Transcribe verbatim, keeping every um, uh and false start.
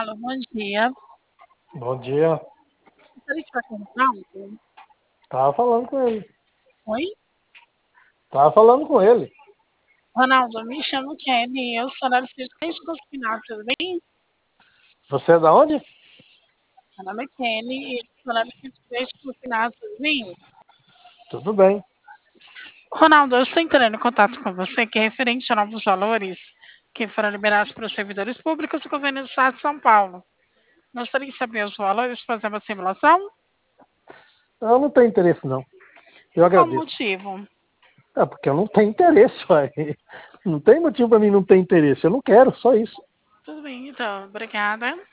Alô, bom dia. Bom dia. Gostaria de falar com o Ronaldo. Tava falando com ele. Oi? Tava falando com ele. Ronaldo, me chamo Kelly, eu sou da assistente do final, tudo bem? Você é da onde? Meu nome é Kelly e eu sou da assistente do final, tudo bem? Tudo bem. Ronaldo, eu estou entrando em contato com você que é referente a novos valores que foram liberados para os servidores públicos do governo do estado de São Paulo. Gostaria de saber os valores, fazer uma simulação? Eu não tenho interesse, não. Eu Por qual agradeço. motivo? É porque eu não tenho interesse, uai. Não tem motivo para mim não ter interesse. Eu não quero, só isso. Tudo bem, então, obrigada.